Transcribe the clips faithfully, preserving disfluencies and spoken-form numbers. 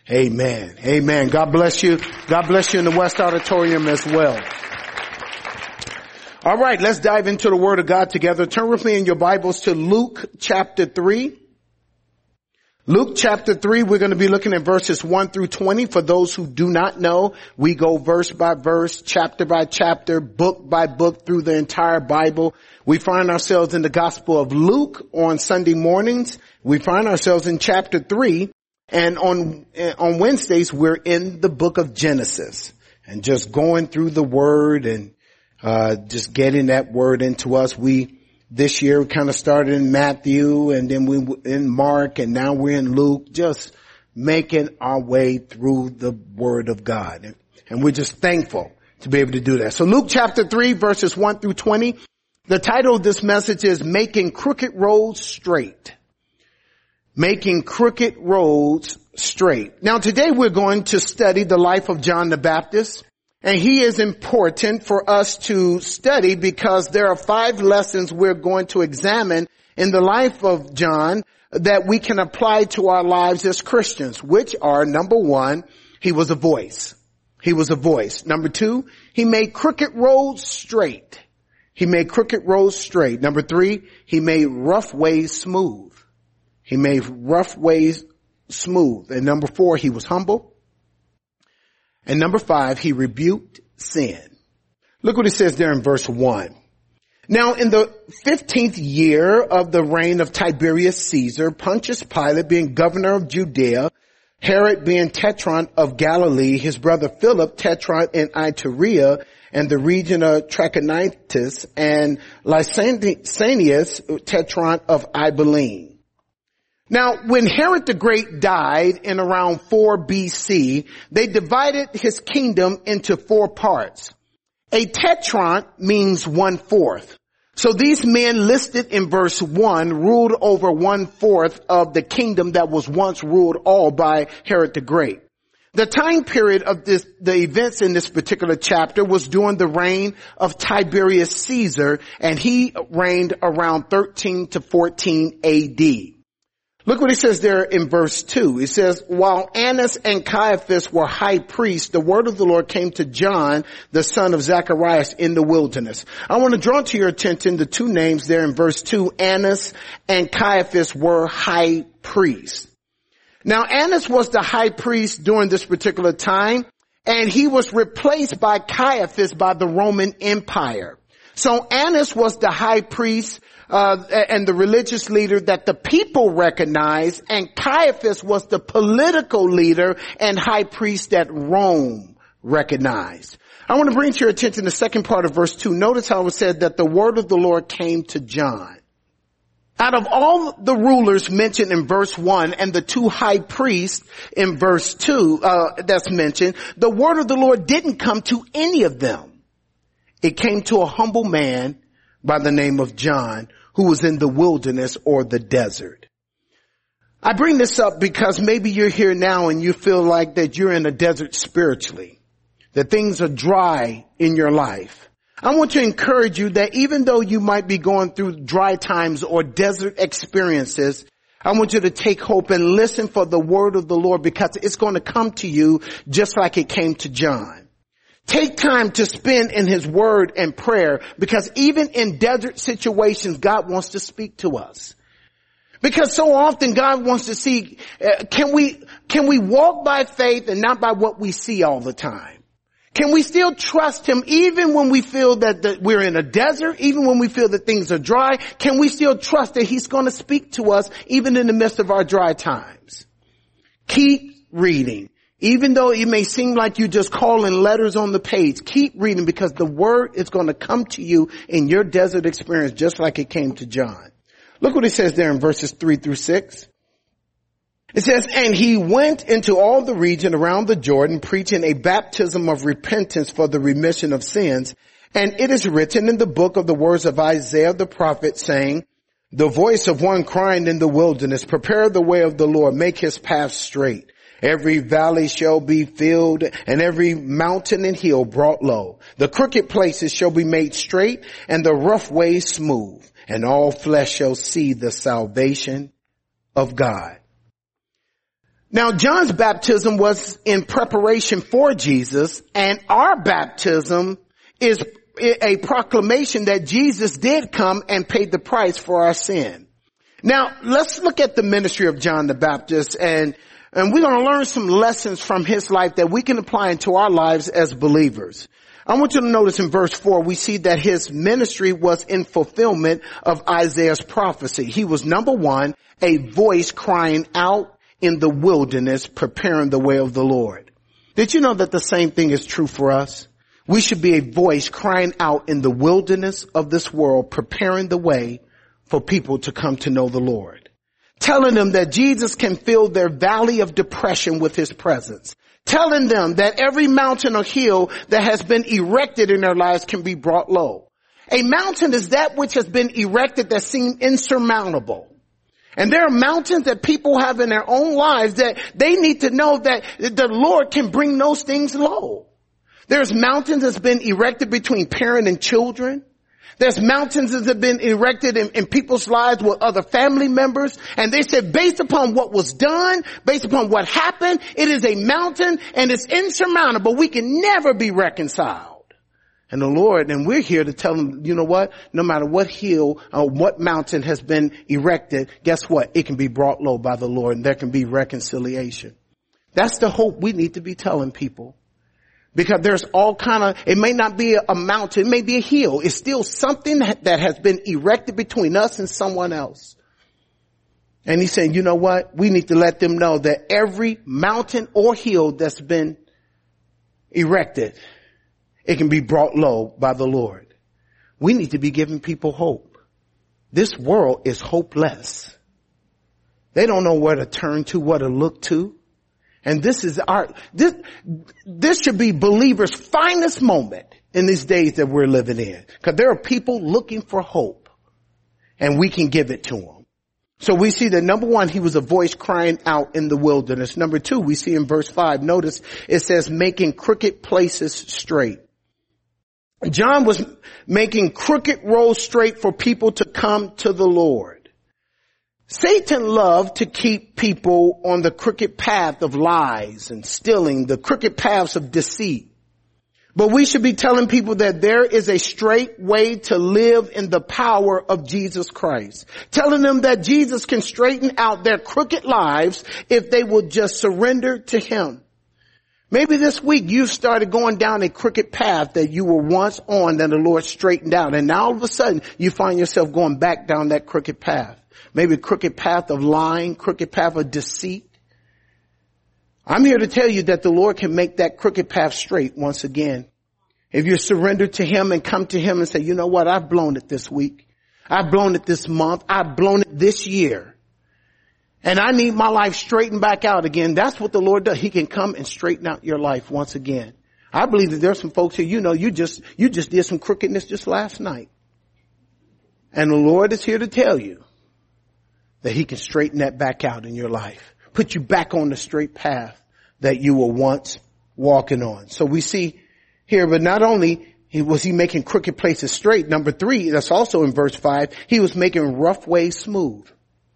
Amen. Amen. God bless you. God bless you in the West Auditorium as well. All right, let's dive into the Word of God together. Turn with me in your Bibles to Luke chapter three. Luke chapter three, we're going to be looking at verses one through twenty. For those who do not know, we go verse by verse, chapter by chapter, book by book through the entire Bible. We find ourselves in the Gospel of Luke on Sunday mornings. We find ourselves in chapter three. And on, on Wednesdays, we're in the book of Genesis and just going through the Word and, uh, just getting that Word into us. We, this year we kind of started in Matthew and then we were in Mark and now we're in Luke, just making our way through the Word of God. And we're just thankful to be able to do that. So Luke chapter three, verses one through twenty. The title of this message is Making Crooked Roads Straight. Making crooked roads straight. Now today we're going to study the life of John the Baptist, and he is important for us to study because there are five lessons we're going to examine in the life of John that we can apply to our lives as Christians, which are, number one, he was a voice. He was a voice. Number two, he made crooked roads straight. He made crooked roads straight. Number three, he made rough ways smooth. He made rough ways smooth. And number four, he was humble. And number five, he rebuked sin. Look what it says there in verse one. Now in the fifteenth year of the reign of Tiberius Caesar, Pontius Pilate being governor of Judea, Herod being tetrarch of Galilee, his brother Philip tetrarch in Iturea, and the region of Trachonitis, and Lysanias tetrarch of Abilene. Now, when Herod the Great died in around four B C, they divided his kingdom into four parts. A tetrarch means one-fourth. So these men listed in verse one ruled over one-fourth of the kingdom that was once ruled all by Herod the Great. The time period of this, the events in this particular chapter was during the reign of Tiberius Caesar, and he reigned around thirteen to fourteen A D. Look what he says there in verse two. He says, while Annas and Caiaphas were high priests, the word of the Lord came to John, the son of Zacharias, in the wilderness. I want to draw to your attention the two names there in verse two. Annas and Caiaphas were high priests. Now, Annas was the high priest during this particular time, and he was replaced by Caiaphas by the Roman Empire. So Annas was the high priest Uh, and the religious leader that the people recognized, and Caiaphas was the political leader and high priest that Rome recognized. I want to bring to your attention the second part of verse two. Notice how it said that the word of the Lord came to John. Out of all the rulers mentioned in verse one and the two high priests in verse two uh, that's mentioned, the word of the Lord didn't come to any of them. It came to a humble man by the name of John, who was in the wilderness or the desert. I bring this up because maybe you're here now and you feel like that you're in a desert spiritually, that things are dry in your life. I want to encourage you that even though you might be going through dry times or desert experiences, I want you to take hope and listen for the word of the Lord, because it's going to come to you just like it came to John. Take time to spend in his word and prayer, because even in desert situations, God wants to speak to us. Because so often God wants to see, uh, can we, can we walk by faith and not by what we see all the time? Can we still trust him even when we feel that the, we're in a desert, even when we feel that things are dry? Can we still trust that he's going to speak to us even in the midst of our dry times? Keep reading. Even though it may seem like you're just calling letters on the page, keep reading, because the word is going to come to you in your desert experience just like it came to John. Look what it says there in verses three through six. It says, and he went into all the region around the Jordan, preaching a baptism of repentance for the remission of sins. And it is written in the book of the words of Isaiah the prophet, saying, the voice of one crying in the wilderness, prepare the way of the Lord, make his path straight. Every valley shall be filled, and every mountain and hill brought low. The crooked places shall be made straight, and the rough ways smooth, and all flesh shall see the salvation of God. Now, John's baptism was in preparation for Jesus, and our baptism is a proclamation that Jesus did come and paid the price for our sin. Now, let's look at the ministry of John the Baptist, and, and we're going to learn some lessons from his life that we can apply into our lives as believers. I want you to notice in verse four, we see that his ministry was in fulfillment of Isaiah's prophecy. He was, number one, a voice crying out in the wilderness, preparing the way of the Lord. Did you know that the same thing is true for us? We should be a voice crying out in the wilderness of this world, preparing the way for people to come to know the Lord. Telling them that Jesus can fill their valley of depression with his presence. Telling them that every mountain or hill that has been erected in their lives can be brought low. A mountain is that which has been erected that seems insurmountable. And there are mountains that people have in their own lives that they need to know that the Lord can bring those things low. There's mountains that's been erected between parent and children. There's mountains that have been erected in, in people's lives with other family members. And they said based upon what was done, based upon what happened, it is a mountain and it's insurmountable. We can never be reconciled. And the Lord, and we're here to tell them, you know what? No matter what hill or what mountain has been erected, guess what? It can be brought low by the Lord and there can be reconciliation. That's the hope we need to be telling people. Because there's all kind of, it may not be a, a mountain, it may be a hill. It's still something that, that has been erected between us and someone else. And he's saying, you know what? We need to let them know that every mountain or hill that's been erected, it can be brought low by the Lord. We need to be giving people hope. This world is hopeless. They don't know where to turn to, where to look to. And this is our, this, this should be believers' finest moment in these days that we're living in. Because there are people looking for hope. And we can give it to them. So we see that number one, he was a voice crying out in the wilderness. Number two, we see in verse five, notice it says making crooked places straight. John was making crooked roads straight for people to come to the Lord. Satan loved to keep people on the crooked path of lies and stealing, the crooked paths of deceit. But we should be telling people that there is a straight way to live in the power of Jesus Christ. Telling them that Jesus can straighten out their crooked lives if they will just surrender to him. Maybe this week you've started going down a crooked path that you were once on that the Lord straightened out. And now all of a sudden you find yourself going back down that crooked path. Maybe crooked path of lying, crooked path of deceit. I'm here to tell you that the Lord can make that crooked path straight once again. If you surrender to him and come to him and say, you know what, I've blown it this week. I've blown it this month. I've blown it this year. And I need my life straightened back out again. That's what the Lord does. He can come and straighten out your life once again. I believe that there's some folks here, you know, you just, you just did some crookedness just last night. And the Lord is here to tell you that he can straighten that back out in your life. Put you back on the straight path that you were once walking on. So we see here, but not only was he making crooked places straight, number three, that's also in verse five, he was making rough ways smooth.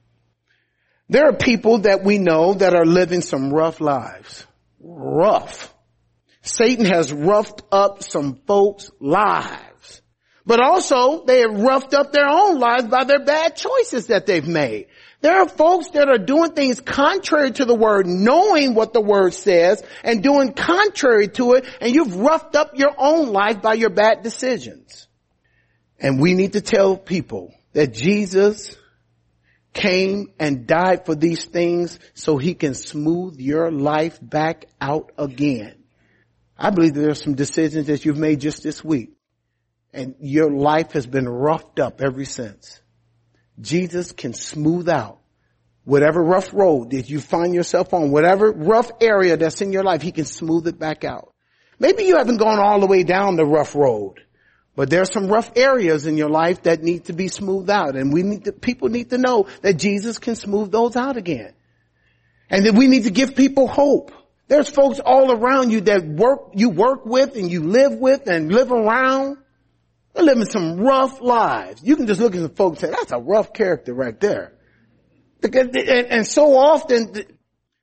There are people that we know that are living some rough lives. Rough. Satan has roughed up some folks' lives. But also, they have roughed up their own lives by their bad choices that they've made. There are folks that are doing things contrary to the word, knowing what the word says, and doing contrary to it, and you've roughed up your own life by your bad decisions. And we need to tell people that Jesus came and died for these things so he can smooth your life back out again. I believe there are some decisions that you've made just this week, and your life has been roughed up ever since. Jesus can smooth out whatever rough road that you find yourself on, whatever rough area that's in your life, he can smooth it back out. Maybe you haven't gone all the way down the rough road, but there are some rough areas in your life that need to be smoothed out, and we need to, people need to know that Jesus can smooth those out again. And that we need to give people hope. There's folks all around you that work, you work with and you live with and live around. They're living some rough lives. You can just look at the folks and say, that's a rough character right there. Because, and, and so often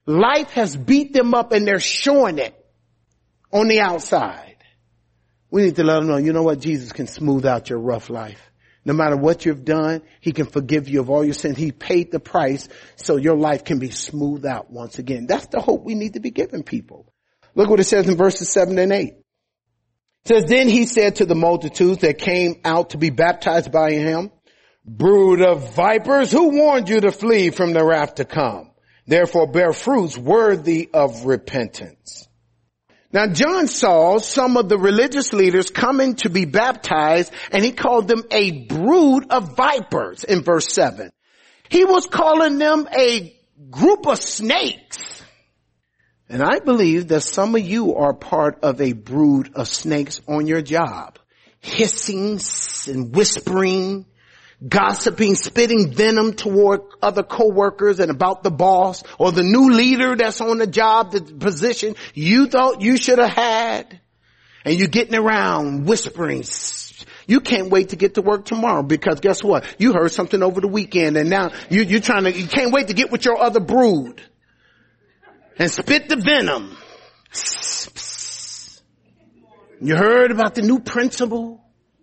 Life has beat them up and they're showing it on the outside. We need to let them know, you know what? Jesus can smooth out your rough life. No matter what you've done, he can forgive you of all your sins. He paid the price so your life can be smoothed out once again. That's the hope we need to be giving people. Look what it says in verses seven and eight. It says, then he said to the multitudes that came out to be baptized by him, brood of vipers, who warned you to flee from the wrath to come? Therefore bear fruits worthy of repentance. Now John saw some of the religious leaders coming to be baptized, and he called them a brood of vipers in verse seven. He was calling them a group of snakes. And I believe that some of you are part of a brood of snakes on your job, hissing and whispering, gossiping, spitting venom toward other coworkers and about the boss or the new leader that's on the job, the position you thought you should have had. And you're getting around whispering. You can't wait to get to work tomorrow because guess what? You heard something over the weekend and now you, you're trying to, you can't wait to get with your other brood and spit the venom. You heard about the new principal.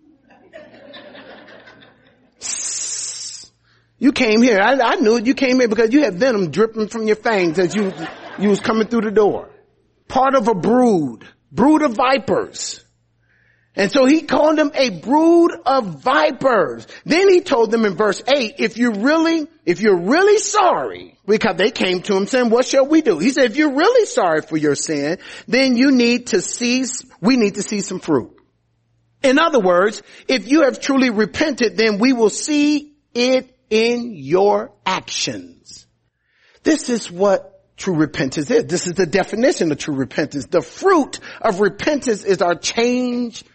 You came here. I, I knew it. You came here because you had venom dripping from your fangs as you, you was coming through the door. Part of a brood. Brood of vipers. And so he called them a brood of vipers. Then he told them in verse eight, if you really, if you're really sorry, because they came to him saying, what shall we do? He said, if you're really sorry for your sin, then you need to see, we need to see some fruit. In other words, if you have truly repented, then we will see it in your actions. This is what true repentance is. This is the definition of true repentance. The fruit of repentance is our changed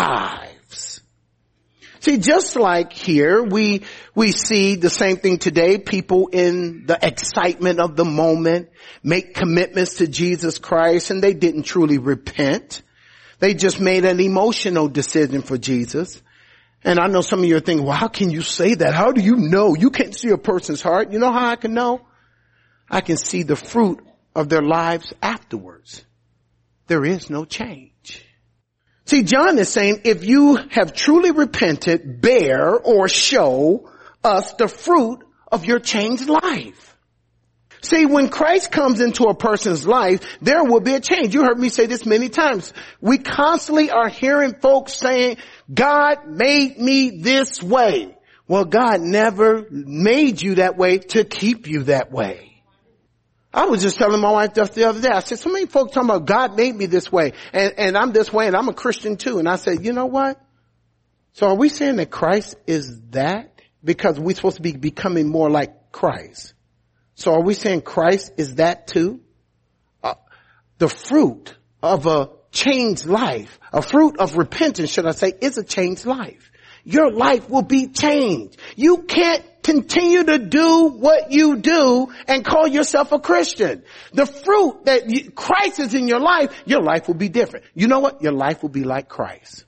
lives. See, just like here, we, we see the same thing today. People in the excitement of the moment make commitments to Jesus Christ and they didn't truly repent. They just made an emotional decision for Jesus. And I know some of you are thinking, well, how can you say that? How do you know? You can't see a person's heart. You know how I can know? I can see the fruit of their lives afterwards. There is no change. See, John is saying, if you have truly repented, bear or show us the fruit of your changed life. See, when Christ comes into a person's life, there will be a change. You heard me say this many times. We constantly are hearing folks saying, God made me this way. Well, God never made you that way to keep you that way. I was just telling my wife just the other day, I said, so many folks talking about God made me this way and, and I'm this way and I'm a Christian too. And I said, you know what? So are we saying that Christ is that? Because we're supposed to be becoming more like Christ. So are we saying Christ is that too? Uh, the fruit of a changed life, a fruit of repentance, should I say, is a changed life. Your life will be changed. You can't continue to do what you do and call yourself a Christian. The fruit that you, Christ is in your life, your life will be different. You know what? Your life will be like Christ.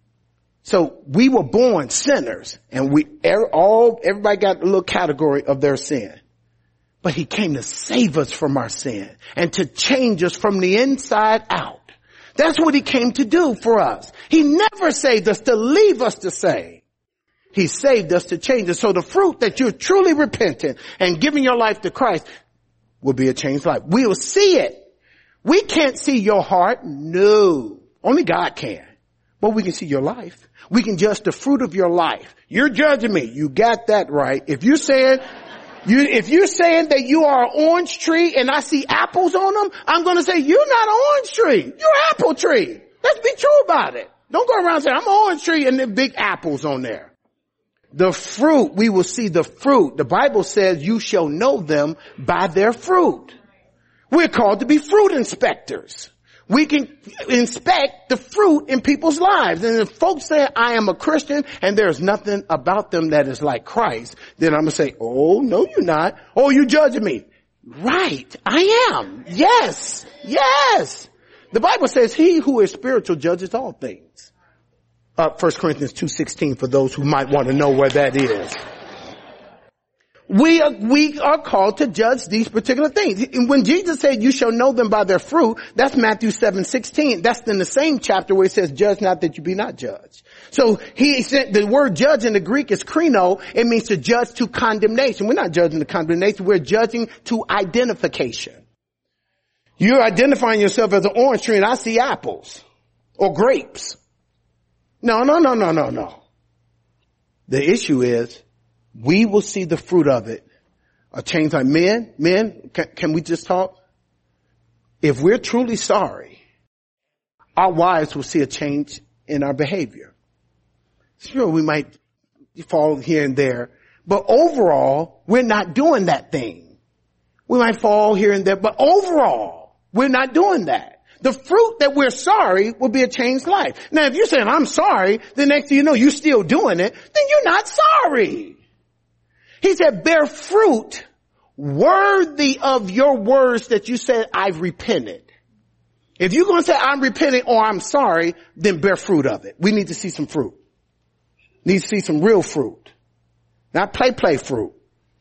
So we were born sinners and we all, everybody got a little category of their sin. But he came to save us from our sin and to change us from the inside out. That's what he came to do for us. He never saved us to leave us the same. He saved us to change us. So the fruit that you're truly repentant and giving your life to Christ will be a changed life. We will see it. We can't see your heart. No. Only God can. But we can see your life. We can judge the fruit of your life. You're judging me. You got that right. If you're saying, you, if you're saying that you are an orange tree and I see apples on them, I'm going to say, you're not an orange tree. You're an apple tree. Let's be true about it. Don't go around saying, I'm an orange tree and then big apples on there. The fruit, we will see the fruit. The Bible says you shall know them by their fruit. We're called to be fruit inspectors. We can inspect the fruit in people's lives. And if folks say, I am a Christian and there's nothing about them that is like Christ, then I'm going to say, oh, no, you're not. Oh, you're judging me. Right. I am. Yes. Yes. The Bible says he who is spiritual judges all things. Uh, First Corinthians two sixteen for those who might want to know where that is. We are, we are called to judge these particular things. And when Jesus said you shall know them by their fruit, that's Matthew seven sixteen. That's in the same chapter where it says judge not that you be not judged. So he said the word judge in the Greek is krino. It means to judge to condemnation. We're not judging to condemnation. We're judging to identification. You're identifying yourself as an orange tree and I see apples or grapes. No, no, no, no, no, no. The issue is we will see the fruit of it. A change like men, men, can, can we just talk? If we're truly sorry, our wives will see a change in our behavior. Sure, we might fall here and there, but overall, we're not doing that thing. We might fall here and there, but overall, we're not doing that. The fruit that we're sorry will be a changed life. Now, if you're saying, I'm sorry, the next thing you know, you're still doing it, then you're not sorry. He said, bear fruit worthy of your words that you said, I've repented. If you're going to say, I'm repenting or I'm sorry, then bear fruit of it. We need to see some fruit. Need to see some real fruit. Not play, play fruit.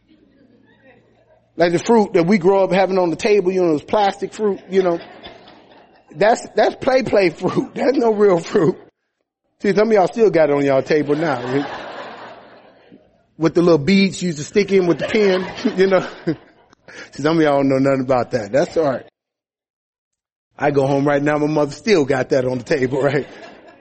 Like the fruit that we grow up having on the table, you know, those plastic fruit, you know. That's, that's play, play fruit. That's no real fruit. See, some of y'all still got it on y'all table now. With the little beads you used to stick in with the pen, you know. See, some of y'all don't know nothing about that. That's all right. I go home right now, my mother still got that on the table, right?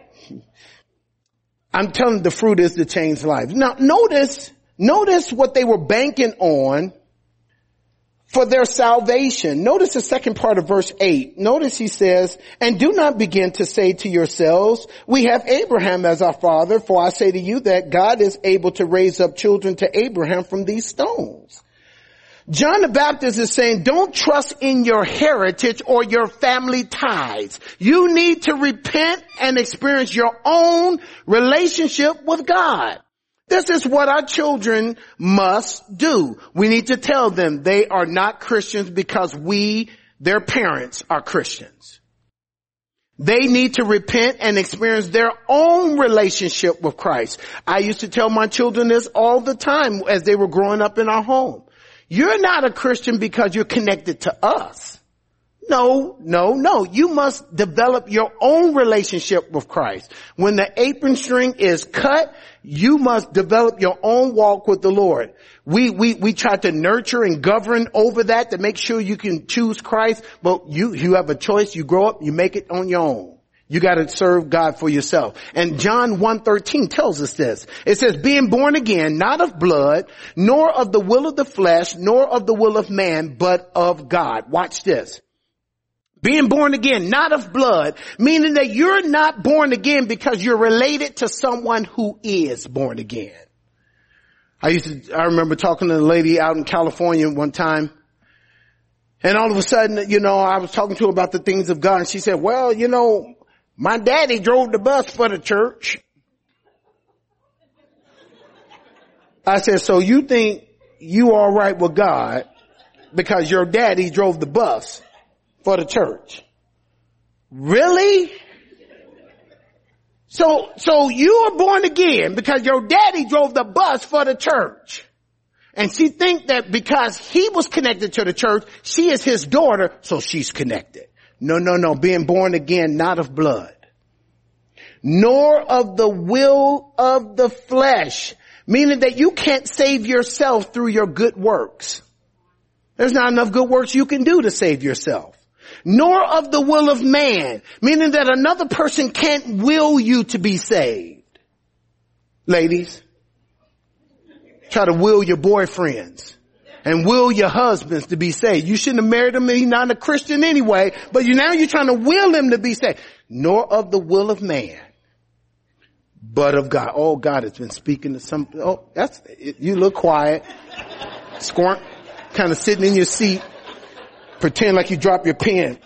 I'm telling you, the fruit is to change life. Now, notice, notice what they were banking on for their salvation. Notice the second part of verse eight. Notice he says, and do not begin to say to yourselves, we have Abraham as our father, for I say to you that God is able to raise up children to Abraham from these stones. John the Baptist is saying, don't trust in your heritage or your family ties. You need to repent and experience your own relationship with God. This is what our children must do. We need to tell them they are not Christians because we, their parents, are Christians. They need to repent and experience their own relationship with Christ. I used to tell my children this all the time as they were growing up in our home. You're not a Christian because you're connected to us. No, no, no. You must develop your own relationship with Christ. When the apron string is cut, you must develop your own walk with the Lord. We, we, we try to nurture and govern over that to make sure you can choose Christ, but you, you have a choice. You grow up, you make it on your own. You got to serve God for yourself. And John one thirteen tells us this. It says, being born again, not of blood, nor of the will of the flesh, nor of the will of man, but of God. Watch this. Being born again, not of blood, meaning that you're not born again because you're related to someone who is born again. I used to, I remember talking to a lady out in California one time. And all of a sudden, you know, I was talking to her about the things of God. And she said, well, you know, my daddy drove the bus for the church. I said, so you think you all right with God because your daddy drove the bus for the church? Really? So, so you are born again because your daddy drove the bus for the church. And she think that because he was connected to the church, she is his daughter, so she's connected. No, no, no. Being born again, not of blood, nor of the will of the flesh, meaning that you can't save yourself through your good works. There's not enough good works you can do to save yourself. Nor of the will of man, meaning that another person can't will you to be saved. Ladies, try to will your boyfriends and will your husbands to be saved. You shouldn't have married him. He's not a Christian anyway, but you now you're trying to will him to be saved. Nor of the will of man, but of God. Oh, God has been speaking to some. Oh, that's, you look quiet, squirm, kind of sitting in your seat, pretend like you drop your pen.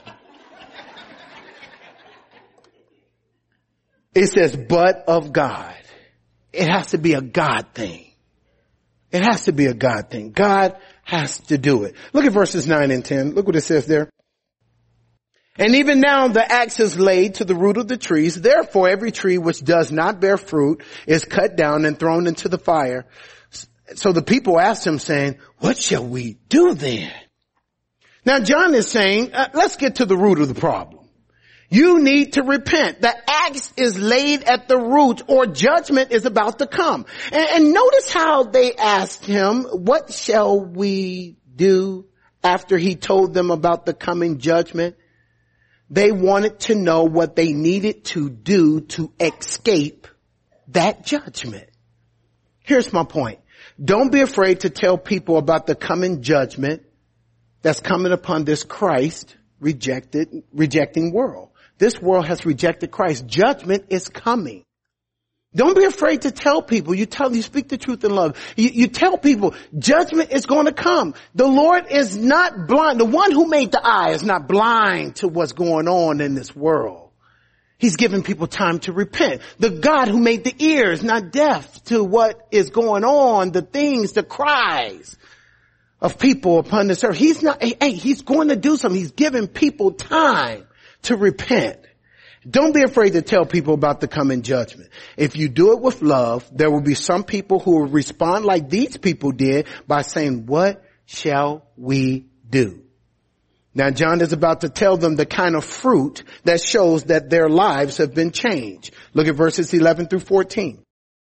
It says, but of God. It has to be a God thing. It has to be a God thing. God has to do it. Look at verses nine and ten. Look what it says there. And even now the axe is laid to the root of the trees. Therefore every tree which does not bear fruit is cut down and thrown into the fire. So the people asked him saying, what shall we do then? Now John is saying, uh, let's get to the root of the problem. You need to repent. The axe is laid at the root, or judgment is about to come. And, and notice how they asked him, what shall we do, after he told them about the coming judgment? They wanted to know what they needed to do to escape that judgment. Here's my point. Don't be afraid to tell people about the coming judgment that's coming upon this Christ rejected, rejecting world. This world has rejected Christ. Judgment is coming. Don't be afraid to tell people. You tell, you speak the truth in love. You, you tell people judgment is going to come. The Lord is not blind. The one who made the eye is not blind to what's going on in this world. He's giving people time to repent. The God who made the ear is not deaf to what is going on, the things, the cries of people upon this earth. He's not, hey, he's going to do something. He's giving people time to repent. Don't be afraid to tell people about the coming judgment. If you do it with love, there will be some people who will respond like these people did by saying, what shall we do? Now John is about to tell them the kind of fruit that shows that their lives have been changed. Look at verses eleven through fourteen.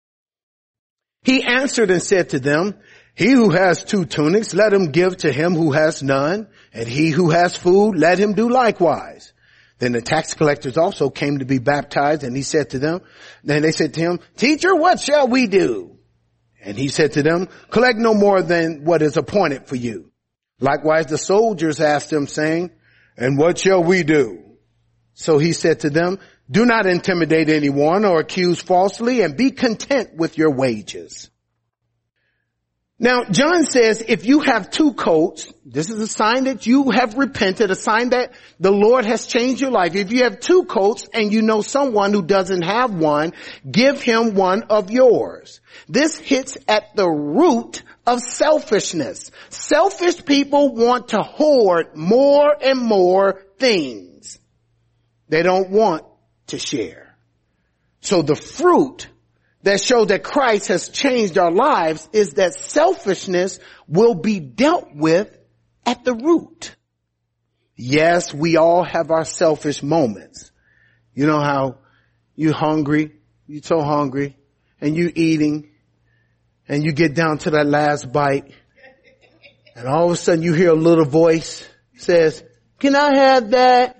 He answered and said to them, he who has two tunics, let him give to him who has none, and he who has food, let him do likewise. Then the tax collectors also came to be baptized, and he said to them, then they said to him, teacher, what shall we do? And he said to them, collect no more than what is appointed for you. Likewise, the soldiers asked him, saying, and what shall we do? So he said to them, do not intimidate anyone or accuse falsely, and be content with your wages. Now, John says, if you have two coats, this is a sign that you have repented, a sign that the Lord has changed your life. If you have two coats and you know someone who doesn't have one, give him one of yours. This hits at the root of selfishness. Selfish people want to hoard more and more things. They don't want to share. So the fruit that show that Christ has changed our lives is that selfishness will be dealt with at the root. Yes, we all have our selfish moments. You know how you hungry, you so hungry, and you eating, and you get down to that last bite, and all of a sudden you hear a little voice says, can I have that?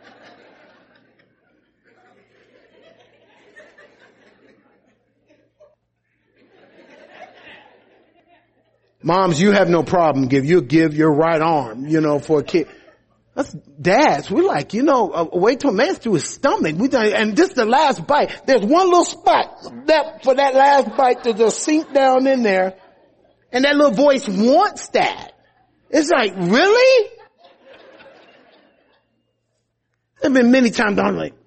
Moms, you have no problem give you give your right arm, you know, for a kid. That's dads. We're like, you know, uh, wait till a man's through his stomach. We th- and this is the last bite. There's one little spot that for that last bite to just sink down in there, and that little voice wants that. It's like, really? There've been many times I'm like,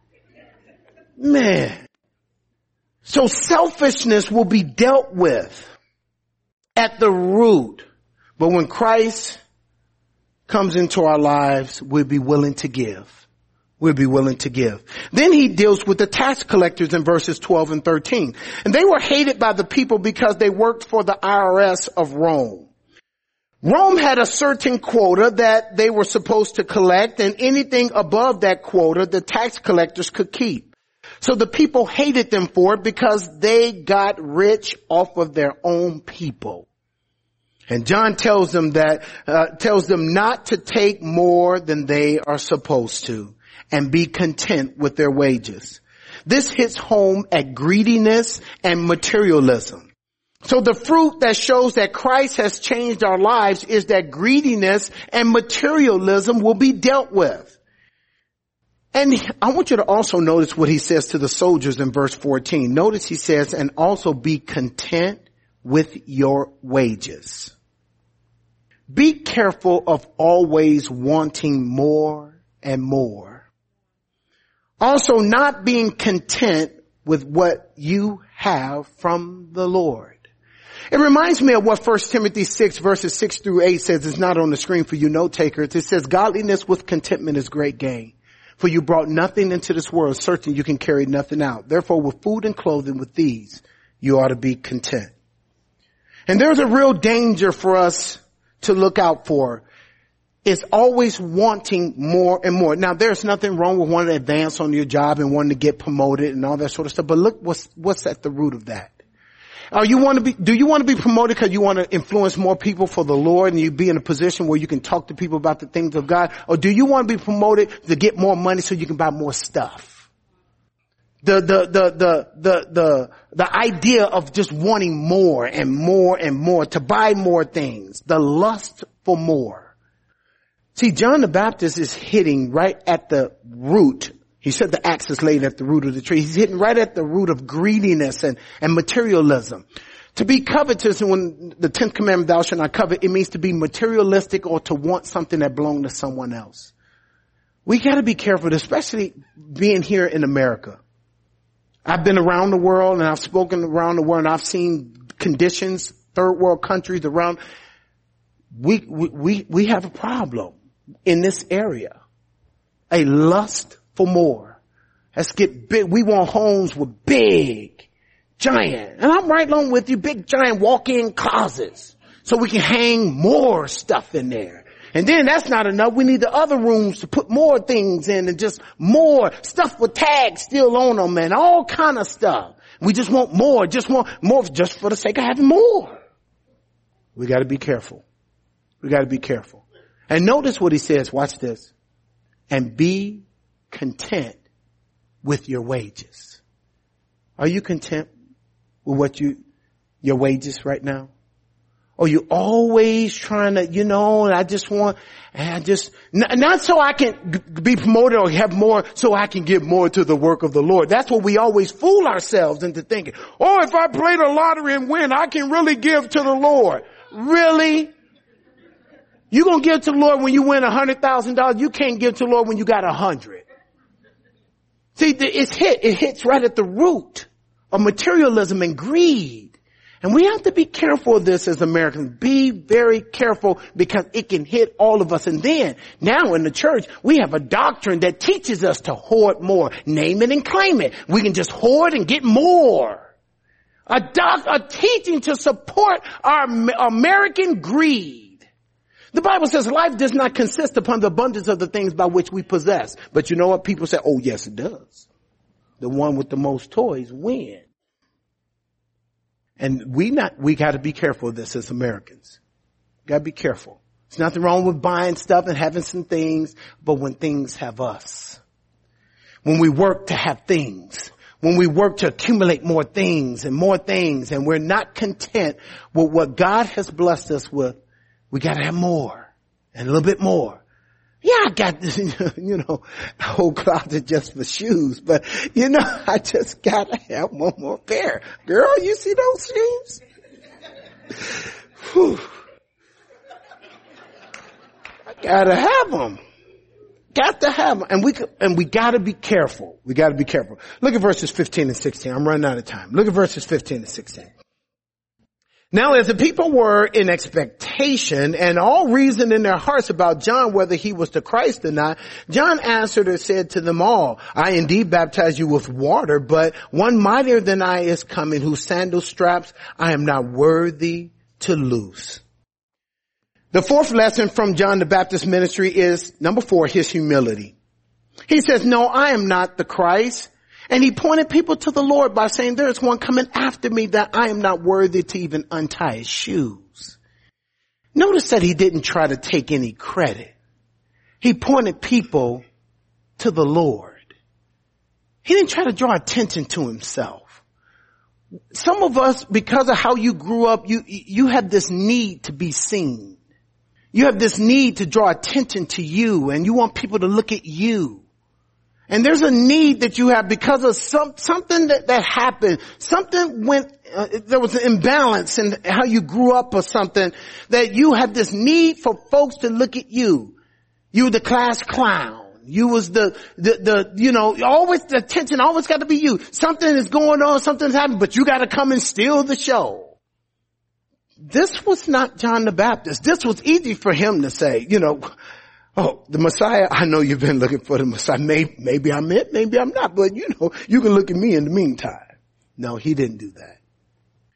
man. So selfishness will be dealt with at the root. But when Christ comes into our lives, we'll be willing to give. We'll be willing to give. Then he deals with the tax collectors in verses twelve and thirteen. And they were hated by the people because they worked for the I R S of Rome. Rome had a certain quota that they were supposed to collect, and anything above that quota, the tax collectors could keep. So the people hated them for it because they got rich off of their own people. And John tells them that, uh, tells them not to take more than they are supposed to and be content with their wages. This hits home at greediness and materialism. So the fruit that shows that Christ has changed our lives is that greediness and materialism will be dealt with. And I want you to also notice what he says to the soldiers in verse fourteen. Notice he says, and also be content with your wages. Be careful of always wanting more and more. Also not being content with what you have from the Lord. It reminds me of what First Timothy six verses six through eight says. It's not on the screen for you note takers. It says, godliness with contentment is great gain. For you brought nothing into this world, certain you can carry nothing out. Therefore, with food and clothing, with these, you ought to be content. And there's a real danger for us to look out for. It's always wanting more and more. Now, there's nothing wrong with wanting to advance on your job and wanting to get promoted and all that sort of stuff. But look what's, what's at the root of that. Are you want to be, do you want to be promoted because you want to influence more people for the Lord and you be in a position where you can talk to people about the things of God? Or do you want to be promoted to get more money so you can buy more stuff? The, the, the, the, the, the, the idea of just wanting more and more and more, to buy more things, the lust for more. See, John the Baptist is hitting right at the root. He said the axe is laid at the root of the tree. He's hitting right at the root of greediness and, and materialism. To be covetous, and when the tenth commandment, thou shalt not covet, it means to be materialistic or to want something that belongs to someone else. We gotta be careful, especially being here in America. I've been around the world and I've spoken around the world and I've seen conditions, third world countries around. We, we, we, we have a problem in this area. A lust for more. Let's get big. We want homes with big, giant, and I'm right along with you, big, giant walk-in closets so we can hang more stuff in there. And then that's not enough. We need the other rooms to put more things in and just more stuff with tags still on them and all kind of stuff. We just want more, just want more just for the sake of having more. We got to be careful. We got to be careful. And notice what he says. Watch this. And be content with your wages. Are you content with what you, your wages right now? Or you always trying to, you know, I just want, and I just, not so I can be promoted or have more so I can give more to the work of the Lord. That's what we always fool ourselves into thinking. Oh, if I play the lottery and win, I can really give to the Lord. Really? You gonna give to the Lord when you win a hundred thousand dollars? You can't give to the Lord when you got a hundred. See, it's hit, it hits right at the root of materialism and greed. And we have to be careful of this as Americans. Be very careful because it can hit all of us. And then, now in the church, we have a doctrine that teaches us to hoard more. Name it and claim it. We can just hoard and get more. A doc, a teaching to support our American greed. The Bible says life does not consist upon the abundance of the things by which we possess. But you know what? People say, oh yes it does. The one with the most toys wins. And we not, we gotta be careful of this as Americans. Gotta be careful. There's nothing wrong with buying stuff and having some things, but when things have us. When we work to have things. When we work to accumulate more things and more things and we're not content with what God has blessed us with, we gotta have more and a little bit more. Yeah, I got this, you know, a whole closet just for shoes, but you know, I just gotta have one more pair. Girl, you see those shoes? Whew. I gotta have them. Got to have them. And we, and we gotta be careful. We gotta be careful. Look at verses fifteen and sixteen. I'm running out of time. Look at verses fifteen and sixteen. Now as the people were in expectation and all reasoned in their hearts about John whether he was the Christ or not, John answered and said to them all, I indeed baptize you with water, but one mightier than I is coming, whose sandal straps I am not worthy to loose. The fourth lesson from John the Baptist ministry is, number four, his humility. He says, no, I am not the Christ. And he pointed people to the Lord by saying, there is one coming after me that I am not worthy to even untie his shoes. Notice that he didn't try to take any credit. He pointed people to the Lord. He didn't try to draw attention to himself. Some of us, because of how you grew up, you, you have this need to be seen. You have this need to draw attention to you and you want people to look at you. And there's a need that you have because of some, something that, that happened. Something went, uh, there was an imbalance in how you grew up or something that you have this need for folks to look at you. You were the class clown. You was the, the, the, you know, always the attention always got to be you. Something is going on, something's happening, but you got to come and steal the show. This was not John the Baptist. This was easy for him to say, you know, oh, the Messiah, I know you've been looking for the Messiah. Maybe, maybe I'm it, maybe I'm not, but you know, you can look at me in the meantime. No, he didn't do that.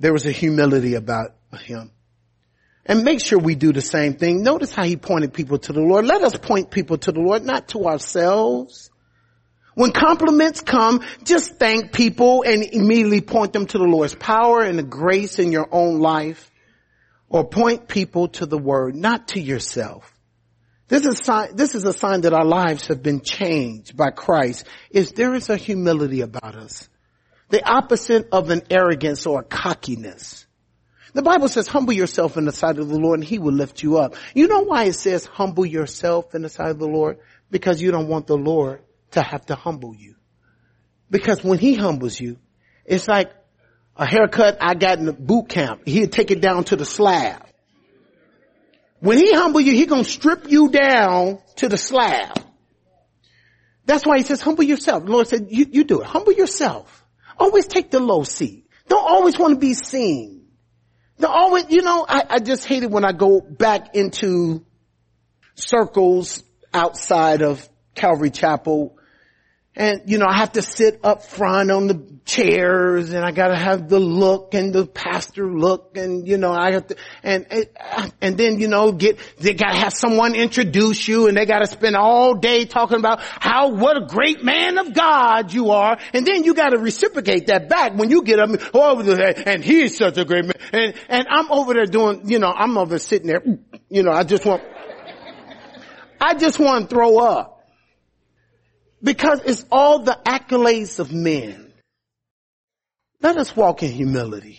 there was a humility about him. And make sure we do the same thing. Notice how he pointed people to the Lord. Let us point people to the Lord, not to ourselves. When compliments come, just thank people and immediately point them to the Lord's power and the grace in your own life. Or point people to the word, not to yourself. This is, sign, this is a sign that our lives have been changed by Christ, is there is a humility about us. The opposite of an arrogance or a cockiness. The Bible says, humble yourself in the sight of the Lord and he will lift you up. You know why it says humble yourself in the sight of the Lord? Because you don't want the Lord to have to humble you. Because when he humbles you, it's like a haircut I got in the boot camp. He'll take it down to the slab. When he humble you, he gonna strip you down to the slab. That's why he says, humble yourself. The Lord said, you, you do it. Humble yourself. Always take the low seat. Don't always want to be seen. Don't always, you know, I, I just hate it when I go back into circles outside of Calvary Chapel. And, you know, I have to sit up front on the chairs and I gotta have the look and the pastor look and, you know, I have to, and, and then, you know, get, they gotta have someone introduce you and they gotta spend all day talking about how, what a great man of God you are. And then you gotta reciprocate that back when you get up, oh, and he is such a great man. And, and I'm over there doing, you know, I'm over sitting there, you know, I just want, I just want to throw up. Because it's all the accolades of men. Let us walk in humility.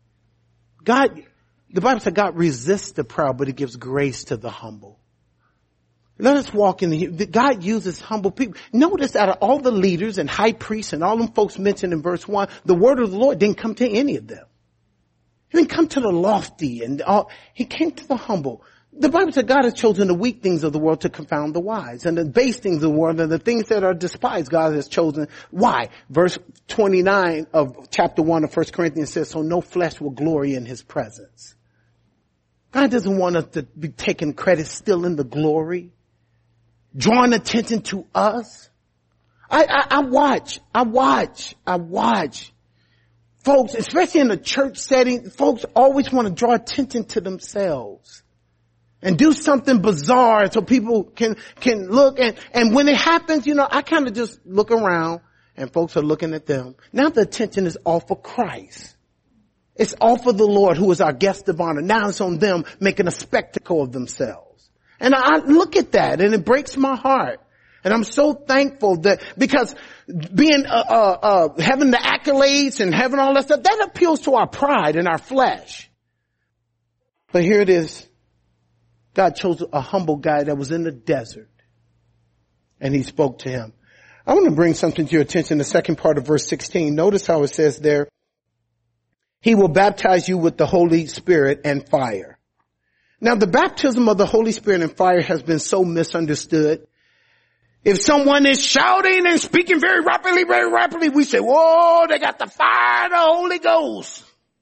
God, the Bible said God resists the proud, but he gives grace to the humble. Let us walk in the, God uses humble people. Notice out of all the leaders and high priests and all them folks mentioned in verse one, the word of the Lord didn't come to any of them. He didn't come to the lofty and all, he came to the humble. The Bible said God has chosen the weak things of the world to confound the wise, and the base things of the world and the things that are despised God has chosen. Why? Verse twenty-nine of chapter one of First Corinthians says, so no flesh will glory in his presence. God doesn't want us to be taking credit still in the glory, drawing attention to us. I, I, I watch, I watch, I watch. Folks, especially in a church setting, folks always want to draw attention to themselves. And do something bizarre so people can, can look and, and when it happens, you know, I kind of just look around and folks are looking at them. Now the attention is off of Christ. It's off of the Lord who is our guest of honor. Now it's on them making a spectacle of themselves. And I look at that and it breaks my heart. And I'm so thankful that because being, uh, uh, uh, having the accolades and having all that stuff, that appeals to our pride and our flesh. But here it is. God chose a humble guy that was in the desert and he spoke to him. I want to bring something to your attention. The second part of verse sixteen. Notice how it says there, he will baptize you with the Holy Spirit and fire. Now the baptism of the Holy Spirit and fire has been so misunderstood. If someone is shouting and speaking very rapidly, very rapidly, we say, whoa, they got the fire of the Holy Ghost.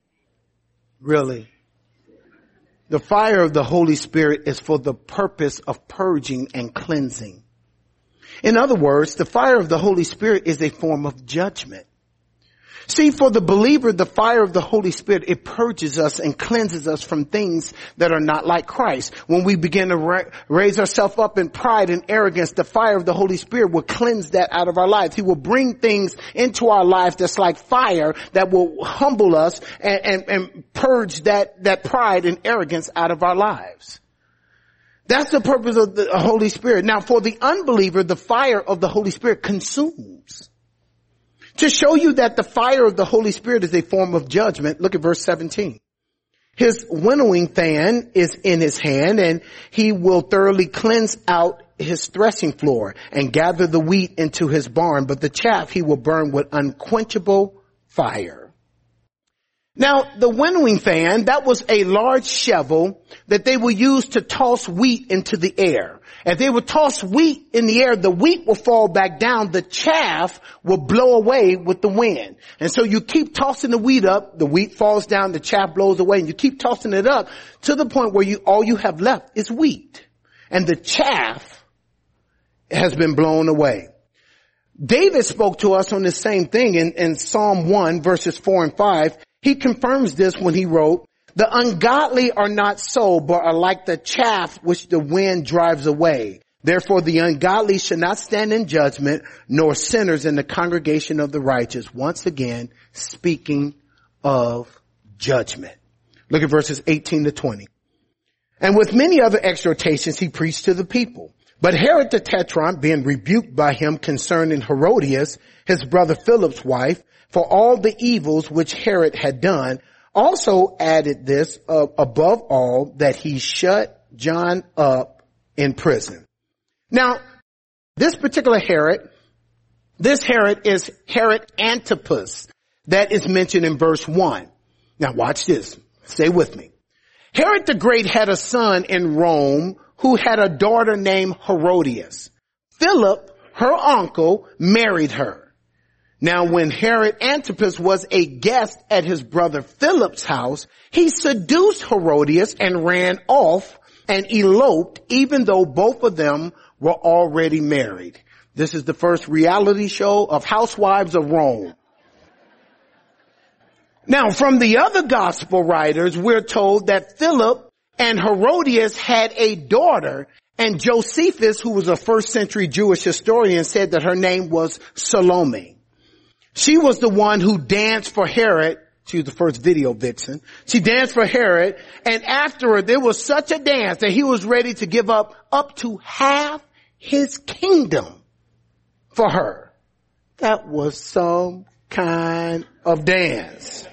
Really? The fire of the Holy Spirit is for the purpose of purging and cleansing. In other words, the fire of the Holy Spirit is a form of judgment. See, for the believer, the fire of the Holy Spirit, it purges us and cleanses us from things that are not like Christ. When we begin to ra- raise ourselves up in pride and arrogance, the fire of the Holy Spirit will cleanse that out of our lives. He will bring things into our lives that's like fire that will humble us and, and, and purge that, that pride and arrogance out of our lives. That's the purpose of the Holy Spirit. Now, for the unbeliever, the fire of the Holy Spirit consumes. To show you that the fire of the Holy Spirit is a form of judgment, look at verse seventeen. His winnowing fan is in his hand, and he will thoroughly cleanse out his threshing floor and gather the wheat into his barn, but the chaff he will burn with unquenchable fire. Now, the winnowing fan, that was a large shovel that they would use to toss wheat into the air. If they would toss wheat in the air, the wheat will fall back down. The chaff will blow away with the wind. And so you keep tossing the wheat up, the wheat falls down, the chaff blows away, and you keep tossing it up to the point where you, all you have left is wheat. And the chaff has been blown away. David spoke to us on this same thing in, in Psalm one verses four and five. He confirms this when he wrote, the ungodly are not so, but are like the chaff which the wind drives away. Therefore the ungodly shall not stand in judgment, nor sinners in the congregation of the righteous. Once again, speaking of judgment. Look at verses eighteen to twenty. And with many other exhortations he preached to the people. But Herod the Tetrarch, being rebuked by him concerning Herodias, his brother Philip's wife, for all the evils which Herod had done, also added this uh, above all, that he shut John up in prison. Now, this particular Herod, this Herod is Herod Antipas that is mentioned in verse one. Now watch this. Stay with me. Herod the Great had a son in Rome who had a daughter named Herodias. Philip, her uncle, married her. Now when Herod Antipas was a guest at his brother Philip's house, he seduced Herodias and ran off and eloped, even though both of them were already married. This is the first reality show of Housewives of Rome. Now, from the other gospel writers, we're told that Philip and Herodias had a daughter, and Josephus, who was a first century Jewish historian, said that her name was Salome. She was the one who danced for Herod. She was the first video vixen. She danced for Herod, and afterward there was such a dance that he was ready to give up up to half his kingdom for her. That was some kind of dance.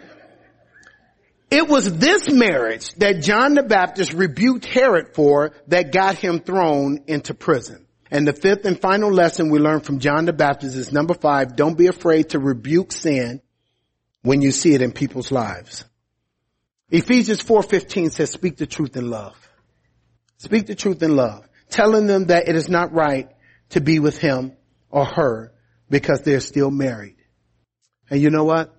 It was this marriage that John the Baptist rebuked Herod for that got him thrown into prison. And the fifth and final lesson we learn from John the Baptist is number five, don't be afraid to rebuke sin when you see it in people's lives. Ephesians four fifteen says, speak the truth in love. Speak the truth in love, telling them that it is not right to be with him or her because they're still married. And you know what?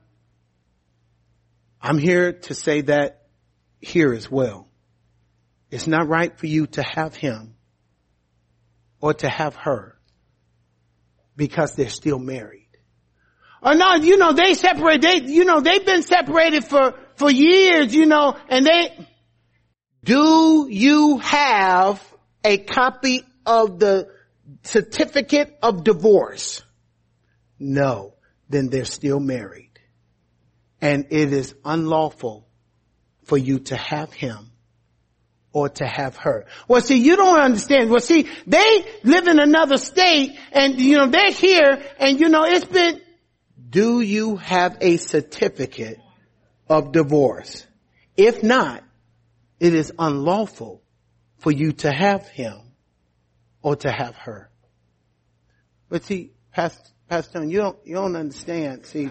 I'm here to say that here as well. It's not right for you to have him or to have her because they're still married. Or no, you know, they separate, they, you know, they've been separated for, for years, you know, and they, do you have a copy of the certificate of divorce? No, then they're still married. And it is unlawful for you to have him or to have her. Well, see, you don't understand. Well, see, they live in another state and, you know, they're here and, you know, it's been, do you have a certificate of divorce? If not, it is unlawful for you to have him or to have her. But see, Pastor, Pastor, you don't, you don't understand. See,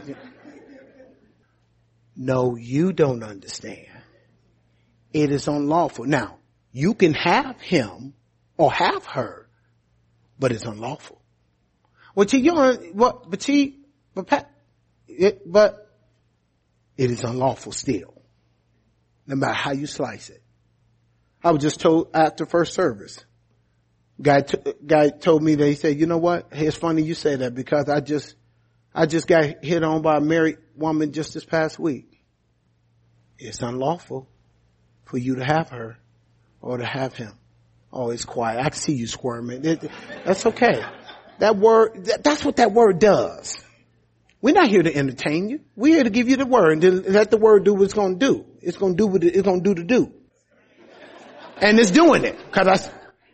no, you don't understand. It is unlawful. Now, you can have him or have her, but it's unlawful. Well, see, you don't, what, but see, but, it, but it is unlawful still, no matter how you slice it. I was just told after first service, guy, t- guy told me that he said, you know what? Hey, it's funny you say that because I just, I just got hit on by a married woman just this past week. It's unlawful for you to have her or to have him. Oh, it's quiet. I can see you squirming. It, that's okay. That word, that, that's what that word does. We're not here to entertain you. We're here to give you the word and to let the word do what it's going to do. It's going to do what it's going to do to do. And it's doing it because I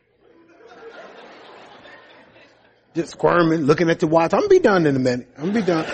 just squirming, looking at the watch. I'm going to be done in a minute. I'm going to be done.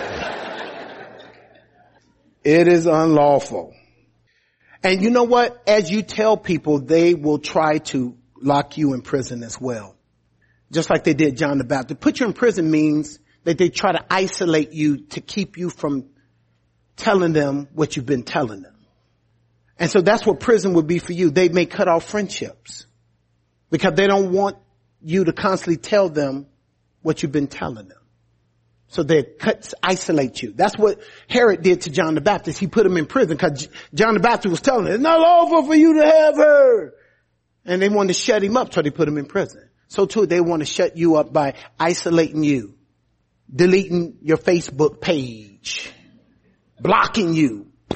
It is unlawful. And you know what? As you tell people, they will try to lock you in prison as well. Just like they did John the Baptist. Put you in prison means that they try to isolate you to keep you from telling them what you've been telling them. And so that's what prison would be for you. They may cut off friendships because they don't want you to constantly tell them what you've been telling them. So they cut, isolate you. That's what Herod did to John the Baptist. He put him in prison because John the Baptist was telling him, it's not lawful for you to have her. And they wanted to shut him up, so they put him in prison. So too, they want to shut you up by isolating you, deleting your Facebook page, blocking you,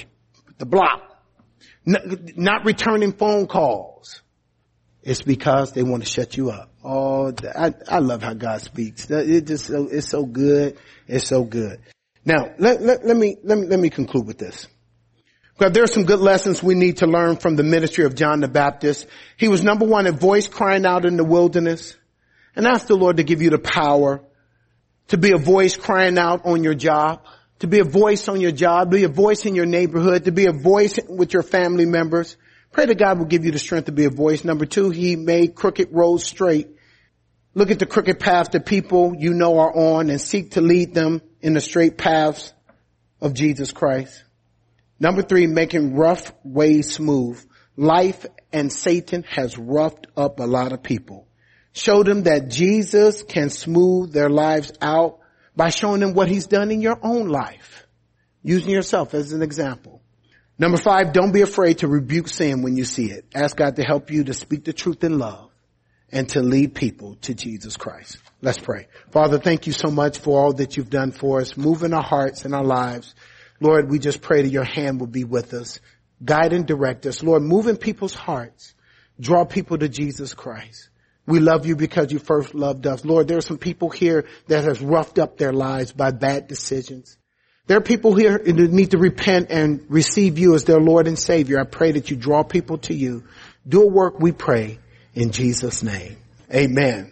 the block, N- not returning phone calls. It's because they want to shut you up. Oh, I, I love how God speaks. It just, it's so good. It's so good. Now, let, let, let me, let me, let me conclude with this. Because there are some good lessons we need to learn from the ministry of John the Baptist. He was number one, a voice crying out in the wilderness. And ask the Lord to give you the power to be a voice crying out on your job, to be a voice on your job, be a voice in your neighborhood, to be a voice with your family members. Pray that God will give you the strength to be a voice. Number two, he made crooked roads straight. Look at the crooked paths that people you know are on and seek to lead them in the straight paths of Jesus Christ. Number three, making rough ways smooth. Life and Satan has roughed up a lot of people. Show them that Jesus can smooth their lives out by showing them what he's done in your own life, using yourself as an example. Number five, don't be afraid to rebuke sin when you see it. Ask God to help you to speak the truth in love and to lead people to Jesus Christ. Let's pray. Father, thank you so much for all that you've done for us. Move in our hearts and our lives. Lord, we just pray that your hand will be with us. Guide and direct us. Lord, move in people's hearts. Draw people to Jesus Christ. We love you because you first loved us. Lord, there are some people here that have roughed up their lives by bad decisions. There are people here who need to repent and receive you as their Lord and Savior. I pray that you draw people to you. Do a work, we pray, in Jesus' name. Amen.